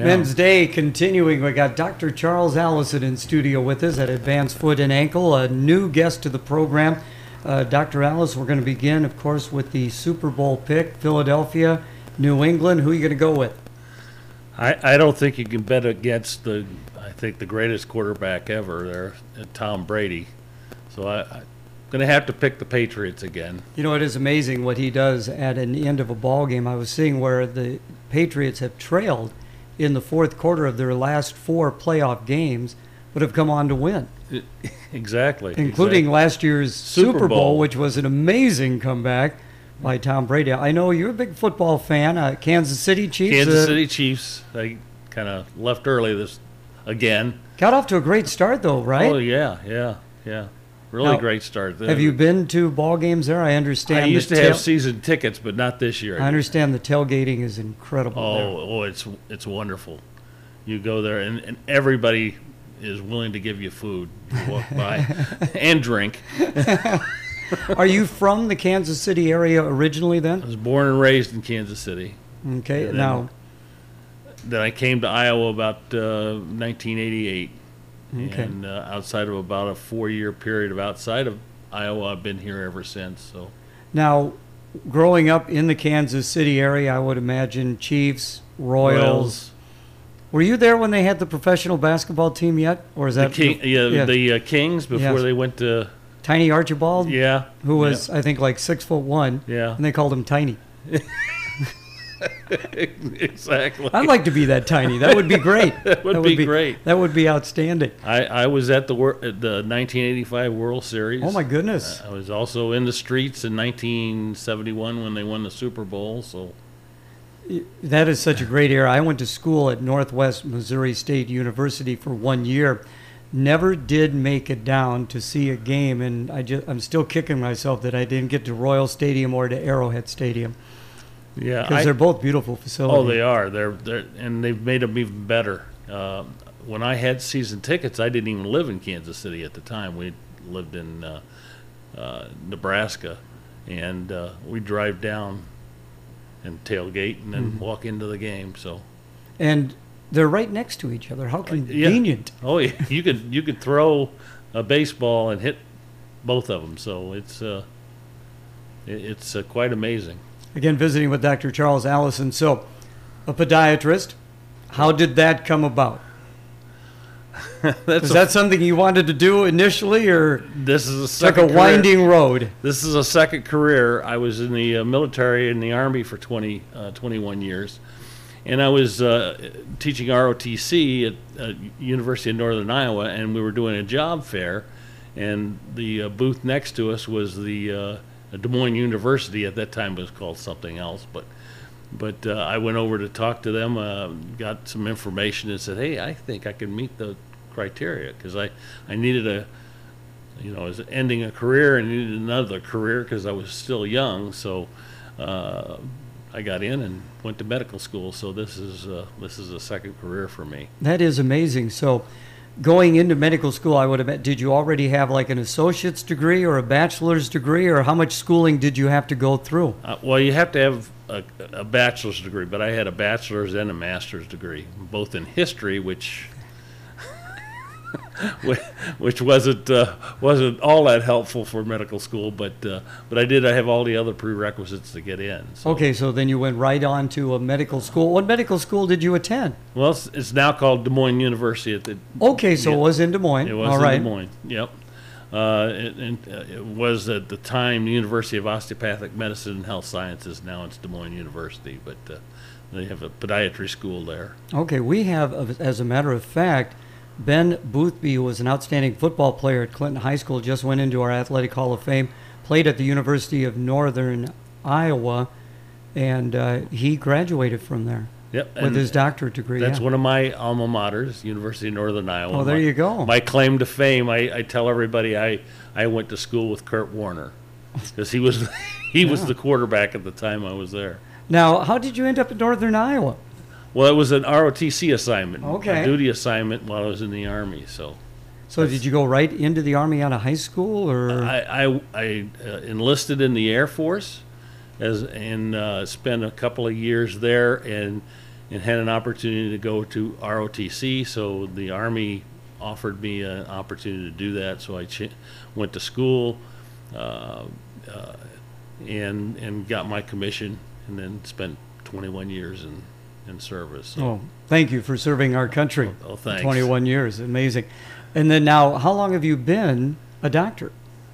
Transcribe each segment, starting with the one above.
Men's Day continuing. We got Dr. Charles Allison in studio with us at Advanced Foot and Ankle, a new guest to the program. Dr. Allison, we're going to begin, of course, with the Super Bowl pick, Philadelphia, New England. Who are you going to go with? I don't think you can bet against the greatest quarterback ever there, Tom Brady. So I'm going to have to pick the Patriots again. You know, it is amazing what he does at an end of a ball game. I was seeing where the Patriots have trailed in the fourth quarter of their last 4 playoff games, but have come on to win. Exactly. Including last year's Super Bowl, which was an amazing comeback by Tom Brady. I know you're a big football fan. Kansas City Chiefs. Kansas City Chiefs. They kind of left early again. Got off to a great start, though, right? Oh, yeah. Really great start. Have you been to ball games there? I understand. I used to have season tickets, but not this year. I understand the tailgating is incredible there. It's wonderful. You go there, and everybody is willing to give you food. You walk by and drink. Are you from the Kansas City area originally then? I was born and raised in Kansas City. Okay, Then I came to Iowa about 1988. Okay. And outside of about a 4-year period outside of Iowa, I've been here ever since. So now, growing up in the Kansas City area, I would imagine Chiefs, Royals. Were you there when they had the professional basketball team yet, or is that the Kings before they went to Tiny Archibald? Yeah, who was I think like 6'1". Yeah, and they called him Tiny. Exactly. I'd like to be that tiny. That would be great. That would be great. That would be outstanding. I was at the 1985 World Series. Oh, my goodness. I was also in the streets in 1971 when they won the Super Bowl. So that is such a great era. I went to school at Northwest Missouri State University for 1 year. Never did make it down to see a game, and I'm still kicking myself that I didn't get to Royal Stadium or to Arrowhead Stadium. Yeah, because they're both beautiful facilities. Oh, they are. They're and they've made them even better. When I had season tickets, I didn't even live in Kansas City at the time. We lived in Nebraska, and we drive down and tailgate and then walk into the game. So, and they're right next to each other. How convenient! Yeah. Oh, yeah. You could throw a baseball and hit both of them. So it's quite amazing. Again, visiting with Dr. Charles Allison. So, a podiatrist, how did that come about? Is that something you wanted to do initially, or this is like a winding road? This is a second career. I was in the military, in the Army for 21 years, and I was teaching ROTC at University of Northern Iowa, and we were doing a job fair, and the booth next to us was the Des Moines University. At that time it was called something else, but I went over to talk to them, got some information, and said, hey, I think I can meet the criteria, because I needed I was ending a career and needed another career because I was still young. So I got in and went to medical school. So this is a second career for me. That is amazing. So going into medical school, I would have. Did you already have like an associate's degree or a bachelor's degree, or how much schooling did you have to go through? Well, you have to have a bachelor's degree, but I had a bachelor's and a master's degree, both in history, which wasn't all that helpful for medical school, but I have all the other prerequisites to get in. So. Okay, so then you went right on to a medical school. What medical school did you attend? Well, it's now called Des Moines University. It was in Des Moines. It was in Des Moines. Yep. It was at the time the University of Osteopathic Medicine and Health Sciences. Now it's Des Moines University, but they have a podiatry school there. Okay, we have, as a matter of fact, Ben Boothby, who was an outstanding football player at Clinton High School, just went into our Athletic Hall of Fame, played at the University of Northern Iowa, and he graduated from there. Yep, with his doctorate degree. That's one of my alma maters, University of Northern Iowa. Oh, there you go. My claim to fame, I tell everybody I went to school with Kurt Warner, because he was the quarterback at the time I was there. Now, how did you end up in Northern Iowa? Well, it was an ROTC assignment, a duty assignment while I was in the Army. So did you go right into the Army out of high school, or? I enlisted in the Air Force, and spent a couple of years there, and and had an opportunity to go to ROTC. So the Army offered me an opportunity to do that. So I went to school and got my commission, and then spent 21 years in service. So, Oh, thank you for serving our country. Oh, thanks. 21 years, amazing. And then now, how long have you been a doctor?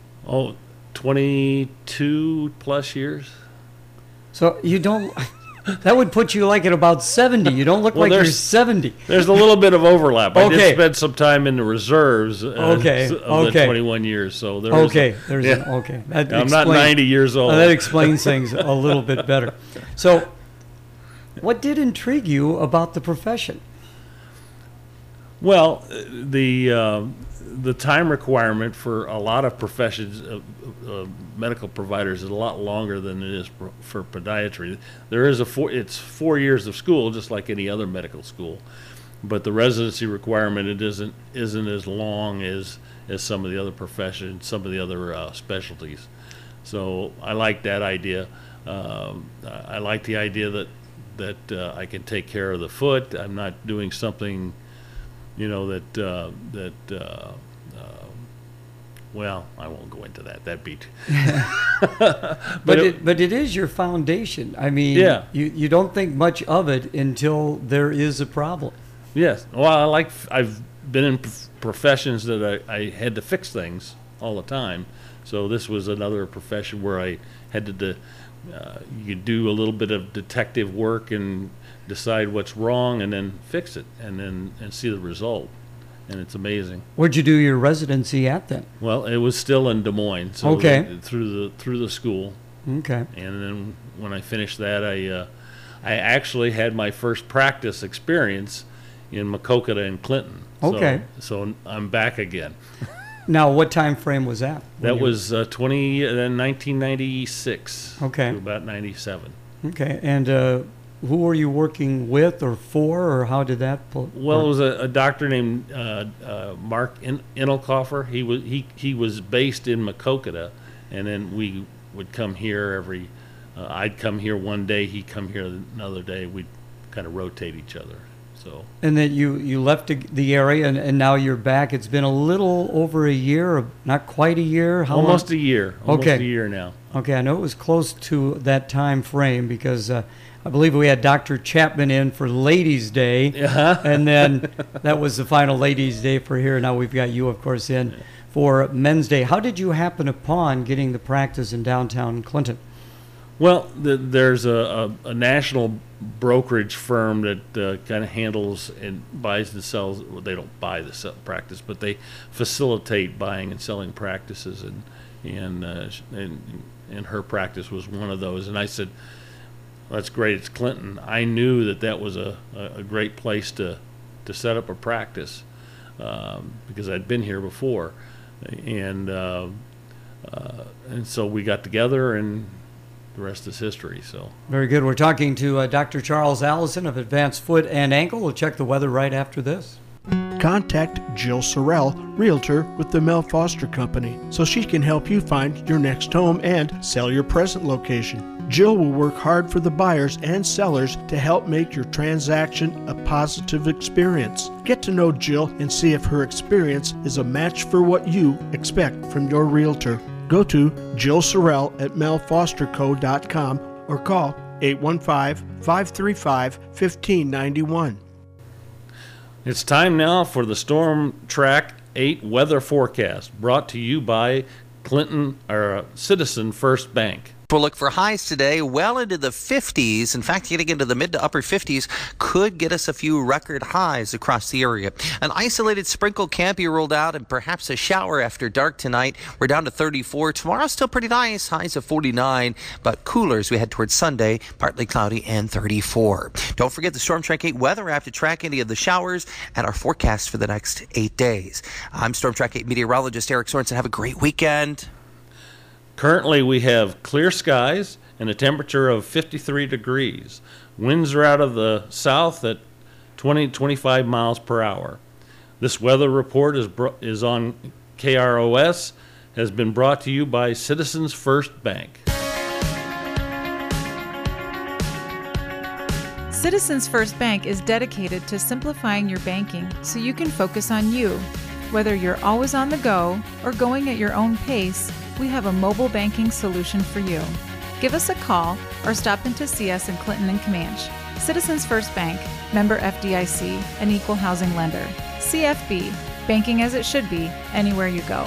22 plus years. So you don't, that would put you like at about 70. You don't look Well, like you're there's- 70. There's a little bit of overlap. I Okay. did spend some time in the reserves of the Okay. 21 years. So there Okay, is there's yeah. okay. That I'm not 90 years old. That explains things a little bit better. So, what did intrigue you about the profession? Well, the time requirement for a lot of professions, medical providers, is a lot longer than it is for podiatry. There is it's 4 years of school, just like any other medical school, but the residency requirement isn't as long as some of the other professions, some of the other specialties. So I like that idea. I like the idea that I can take care of the foot. I'm not doing something, well, I won't go into that. That'd be But it is your foundation. I mean, Yeah. you don't think much of it until there is a problem. Yes. Well, I've been in professions that I had to fix things all the time. So this was another profession where I had to you do a little bit of detective work and decide what's wrong and then fix it and see the result. And it's amazing. Where'd you do your residency at then? Well, it was still in Des Moines. So Okay. through the school. Okay. And then when I finished that, I actually had my first practice experience in Maquoketa and Clinton. Okay. So I'm back again. Now, what time frame was that? That was 1996. Okay. To about 97. Okay. And who were you working with or for, or how did that pull? Well, it was a doctor named Mark Inelkoffer. He was based in Maquoketa, and then we would come here I'd come here one day, he'd come here another day. We'd kind of rotate each other. So. And then you left the area, and now you're back. It's been a little over a year, not quite a year. How Almost long? a year. Almost Okay. a year now. Okay, I know it was close to that time frame because I believe we had Dr. Chapman in for Ladies' Day, and then that was the final Ladies' Day for here. Now we've got you, of course, in for Men's Day. How did you happen upon getting the practice in downtown Clinton? Well, there's a national brokerage firm that kind of handles and buys and sells. Well, they don't buy the practice, but they facilitate buying and selling practices, and her practice was one of those. And I said, well, "That's great. It's Clinton." I knew that was a great place to set up a practice because I'd been here before, and so we got together and. The rest is history. So Very good. We're talking to Dr. Charles Allison of Advanced Foot and Ankle. We'll check the weather right after this. Contact Jill Sorrell, Realtor with the Mel Foster Company, so she can help you find your next home and sell your present location. Jill will work hard for the buyers and sellers to help make your transaction a positive experience. Get to know Jill and see if her experience is a match for what you expect from your realtor. Go to Jill Sorrell at melfosterco.com or call 815-535-1591. it's time now for the Storm Track 8 weather forecast, brought to you by Citizen First Bank. We'll look for highs today well into the 50s. In fact, getting into the mid to upper 50s could get us a few record highs across the area. An isolated sprinkle can be ruled out and perhaps a shower after dark tonight. We're down to 34. Tomorrow still pretty nice, highs of 49, but cooler as we head towards Sunday, partly cloudy and 34. Don't forget the Storm Track 8 weather app to track any of the showers and our forecast for the next 8 days. I'm Storm Track 8 meteorologist Eric Sorensen. Have a great weekend. Currently, we have clear skies and a temperature of 53 degrees. Winds are out of the south at 20-25 miles per hour. This weather report is on KROS, has been brought to you by Citizens First Bank. Citizens First Bank is dedicated to simplifying your banking so you can focus on you. Whether you're always on the go or going at your own pace, we have a mobile banking solution for you. Give us a call or stop in to see us in Clinton and Comanche. Citizens First Bank, member FDIC, an equal housing lender. CFB, banking as it should be, anywhere you go.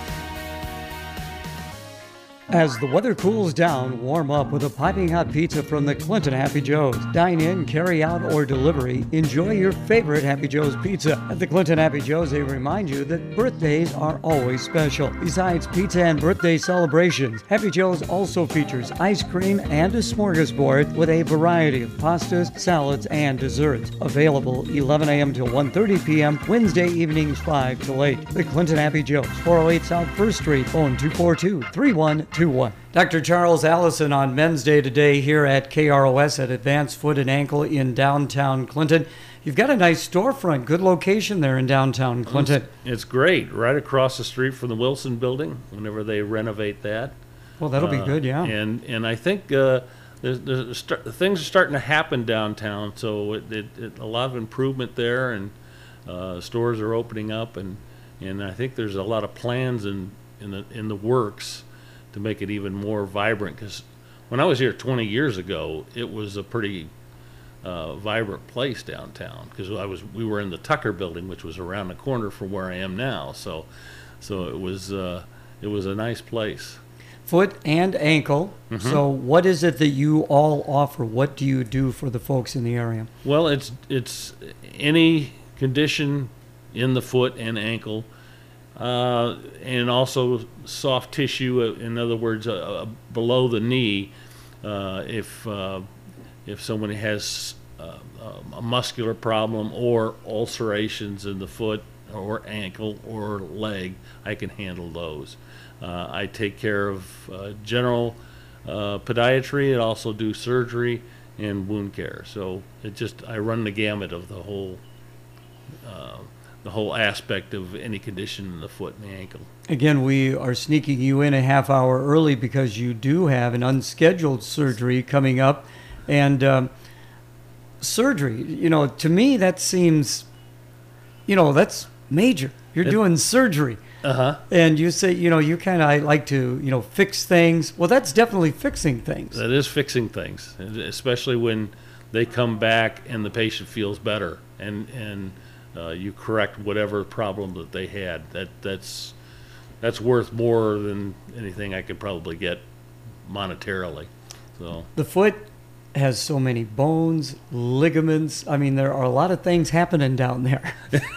As the weather cools down, warm up with a piping hot pizza from the Clinton Happy Joe's. Dine in, carry out, or delivery. Enjoy your favorite Happy Joe's pizza. At the Clinton Happy Joe's, they remind you that birthdays are always special. Besides pizza and birthday celebrations, Happy Joe's also features ice cream and a smorgasbord with a variety of pastas, salads, and desserts. Available 11 a.m. till 1:30 p.m., Wednesday evenings 5 till 8. The Clinton Happy Joe's, 408 South 1st Street, phone 242-3121. Dr. Charles Allison on Men's Day today here at KROS at Advanced Foot and Ankle in downtown Clinton. You've got a nice storefront, good location there in downtown Clinton. It's great, right across the street from the Wilson Building. Whenever they renovate that, Well, that'll be good, yeah. And I think things are starting to happen downtown, so a lot of improvement there, and stores are opening up, and I think there's a lot of plans in the works to make it even more vibrant. Because when I was here 20 years ago, it was a pretty vibrant place downtown. Because we were in the Tucker Building, which was around the corner from where I am now. So it was a nice place. Foot and ankle. Mm-hmm. So what is it that you all offer? What do you do for the folks in the area? Well, it's any condition in the foot and ankle. And also soft tissue, in other words, below the knee. If somebody has a muscular problem or ulcerations in the foot or ankle or leg, I can handle those. I take care of general podiatry, and also do surgery and wound care. So I run the gamut of the whole aspect of any condition in the foot and the ankle. Again, we are sneaking you in a half hour early because you do have an unscheduled surgery coming up. And surgery, to me, that seems, that's major. You're doing surgery. Uh-huh. And you say, you kind of like to, fix things. Well, that's definitely fixing things. That is fixing things, especially when they come back and the patient feels better, and you correct whatever problem that they had. That's worth more than anything I could probably get monetarily. So the foot has so many bones, ligaments. I mean, there are a lot of things happening down there.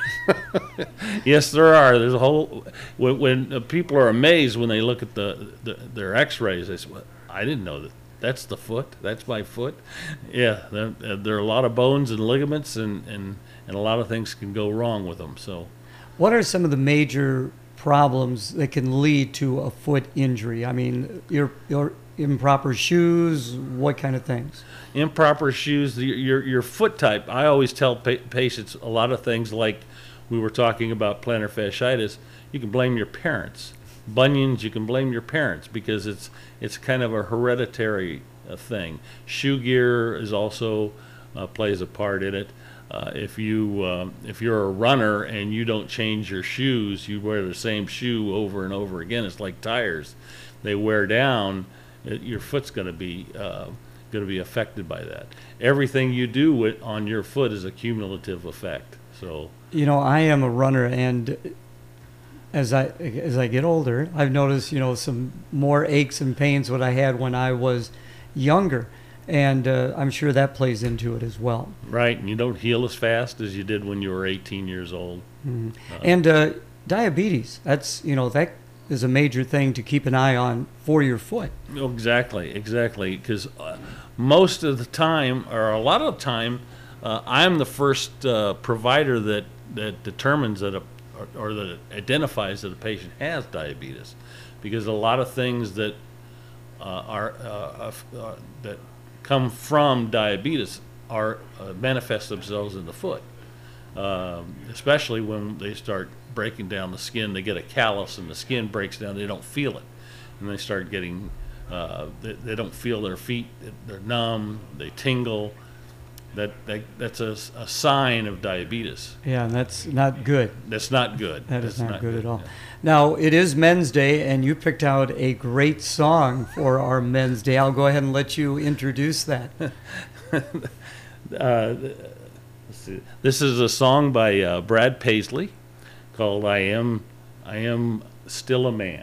Yes, there are. There's a whole. When people are amazed when they look at their X-rays, they say, well, "I didn't know that. That's the foot. That's my foot." Yeah, there are a lot of bones and ligaments, and a lot of things can go wrong with them. So, what are some of the major problems that can lead to a foot injury? I mean, your improper shoes, what kind of things? Improper shoes, your foot type. I always tell patients a lot of things, like we were talking about plantar fasciitis. You can blame your parents. Bunions, you can blame your parents, because it's kind of a hereditary thing. Shoe gear is also plays a part in it. If you're a runner and you don't change your shoes, you wear the same shoe over and over again. It's like tires; they wear down. Your foot's going to be affected by that. Everything you do on your foot is a cumulative effect. So I am a runner, and as I get older, I've noticed some more aches and pains what I had when I was younger. And I'm sure that plays into it as well. Right, and you don't heal as fast as you did when you were 18 years old. Mm-hmm. And diabetes, that is a major thing to keep an eye on for your foot. Oh, exactly, because most of the time, or a lot of the time, I'm the first provider that determines that or that identifies that a patient has diabetes, because a lot of things that that come from diabetes manifest themselves in the foot, especially when they start breaking down the skin. They get a callus and the skin breaks down, they don't feel it, and they start getting they don't feel their feet, they're numb, they tingle, That's a sign of diabetes. Yeah, and that's not good. That's not good. That is That's not good at all. Yeah. Now, it is Men's Day, and you picked out a great song for our Men's Day. I'll go ahead and let you introduce that. Let's see. This is a song by Brad Paisley called I Am Still a Man.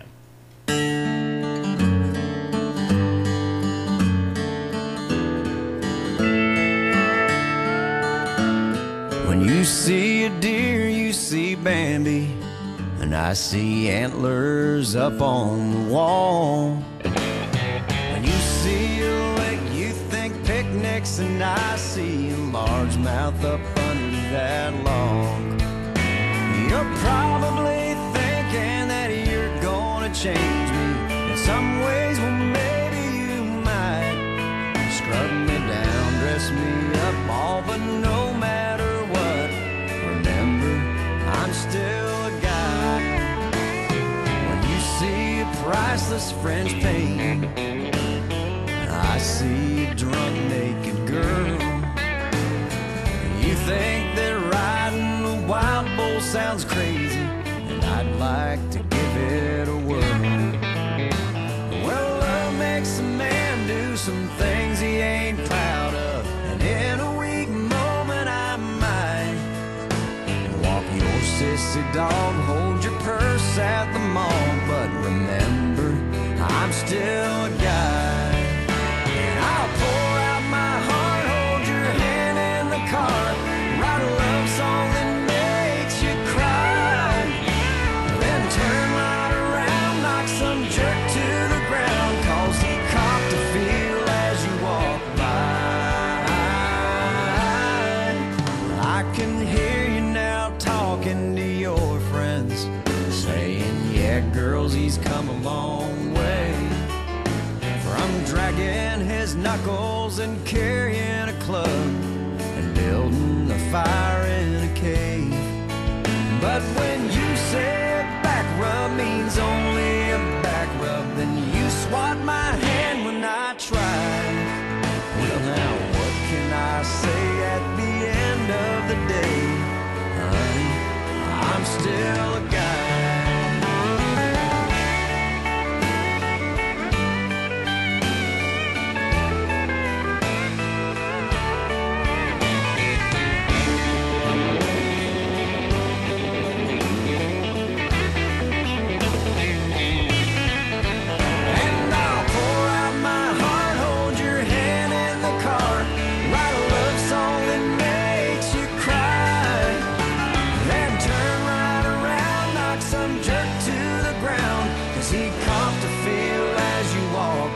When you see a deer, you see Bambi, and I see antlers up on the wall. When you see a lake, you think picnics, and I see a largemouth up under that log. You're probably thinking that you're gonna change me in some ways. Well, maybe you might scrub me down, dress me up, all, but no matter what, remember, I'm still a guy. When you see a priceless French painting, I see a drunk naked girl. You think that riding a wild bull sounds crazy, and I'd like to give it a whirl. Well, love makes a man do some things he ain't proud of, and in a weak moment I might walk your sissy dog, hold your purse at the mall, but remember, I'm still a guy. And I'll pour out my heart, hold your hand in the car, write a love song that makes you cry, then turn right around, knock some jerk to the ground, cause he copped a feel as you walk by. I can hear you now talking to your friends, saying, yeah, girls, he's come a long way, from dragging his knuckles and carrying a club and building a fire in a cave. But when you say a back rub means only a back rub, then you swat my hand when I tried. Well, now what can I say at the end of the day? Honey, I'm still a guy. And I'll pour out my heart, hold your hand in the car, write a love song that makes you cry, then turn right around, knock some jerk to the ground, cause he copped a feel as you walk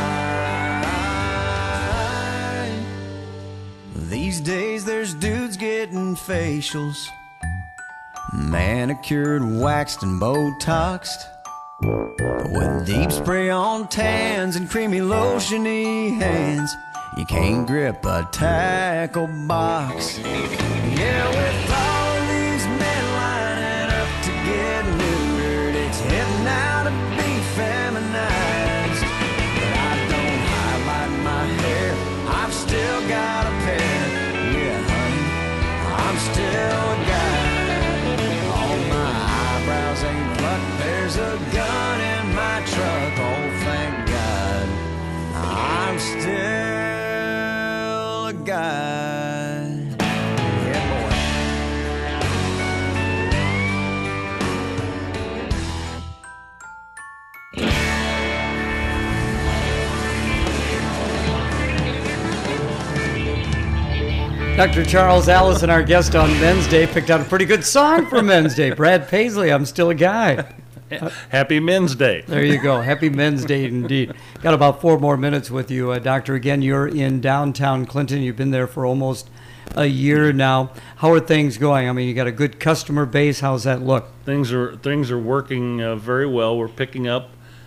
by. These days there's dudes getting facials, manicured, waxed, and Botoxed, with deep spray on tans and creamy lotiony hands. You can't grip a tackle box. Yeah, with all of these men lining up to get neutered, it's heading out to be feminized. But I don't highlight my hair, I've still got a pair. Yeah, honey, I'm still a guy. All my eyebrows ain't plucked, there's a gun in my truck, oh thank God, I'm still a guy. Yeah, boy. Dr. Charles Allison, our guest on Men's Day, picked out a pretty good song for Men's Day. Brad Paisley, I'm Still a Guy. Happy Men's Day. There you go. Happy Men's Day indeed. Got about 4 more minutes with you, Doctor. Again, you're in downtown Clinton. You've been there for almost a year now. How are things going? I mean, you got a good customer base. How's that look? Things are working very well. We're picking up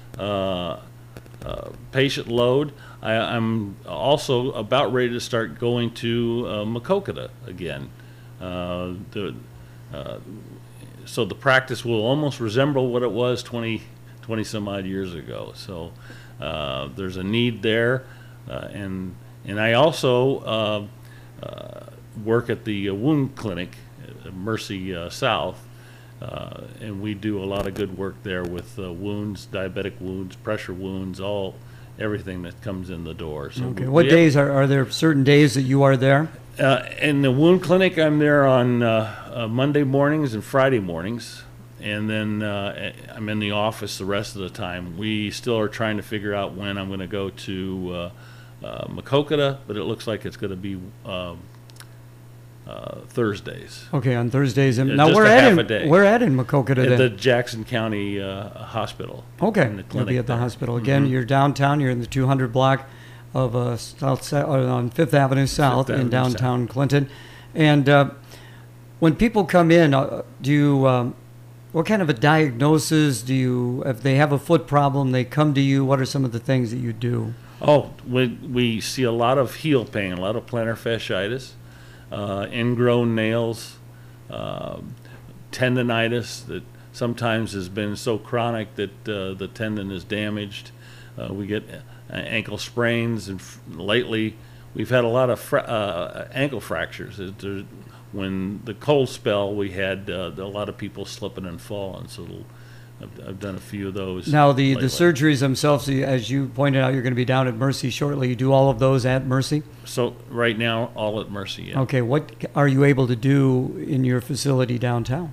patient load. I'm also about ready to start going to Maquoketa again. So the practice will almost resemble what it was 20 some odd years ago. So there's a need there, and I also work at the wound clinic at Mercy South, and we do a lot of good work there with wounds, diabetic wounds, pressure wounds, everything that comes in the door. So Okay. What days are there certain days that you are there? in the wound clinic, I'm there on Monday mornings and Friday mornings, and then I'm in the office the rest of the time. We still are trying to figure out when I'm going to go to Maquoketa, but it looks like it's going to be Thursdays. Okay, on Thursdays. And Yeah, now just we're a at half in a day. we're at in Maquoketa At then. the Jackson County Hospital. Okay, in the you'll be clinic at the there. hospital again. Mhm. You're downtown. You're in the 200 block of on Fifth Avenue South Avenue in downtown Clinton. And when people come in, do you? What kind of a diagnosis do you? If they have a foot problem, they come to you. What are some of the things that you do? Oh, we see a lot of heel pain, a lot of plantar fasciitis, ingrown nails, tendonitis that sometimes has been so chronic that the tendon is damaged. We get ankle sprains, and lately we've had a lot of ankle fractures. When the cold spell, we had a lot of people slipping and falling, so I've done a few of those. Now the lately. surgeries themselves, as you pointed out, you're going to be down at Mercy shortly. You do all of those at Mercy. So right now, all at Mercy. Yeah. Okay, what are you able to do in your facility downtown?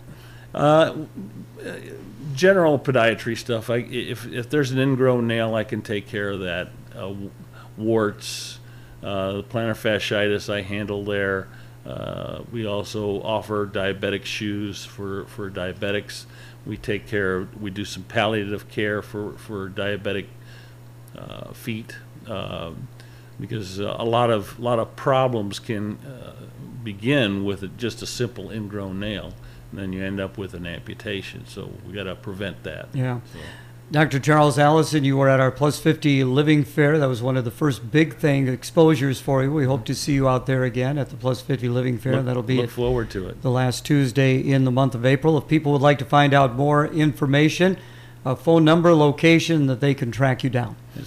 General podiatry stuff. If there's an ingrown nail, I can take care of that. Warts, the plantar fasciitis, I handle there. We also offer diabetic shoes for diabetics. We do some palliative care for diabetic feet, because a lot of problems can begin with just a simple ingrown nail, and then you end up with an amputation. So we got to prevent that. Yeah. So, Dr. Charles Allison, you were at our Plus 50 Living Fair. That was one of the first big exposures for you. We hope to see you out there again at the Plus 50 Living Fair. That'll be look forward to it. the last Tuesday in the month of April. If people would like to find out more information, a phone number, location that they can track you down. It's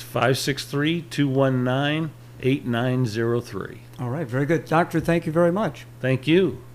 563-219-8903. All right, very good. Doctor, thank you very much. Thank you.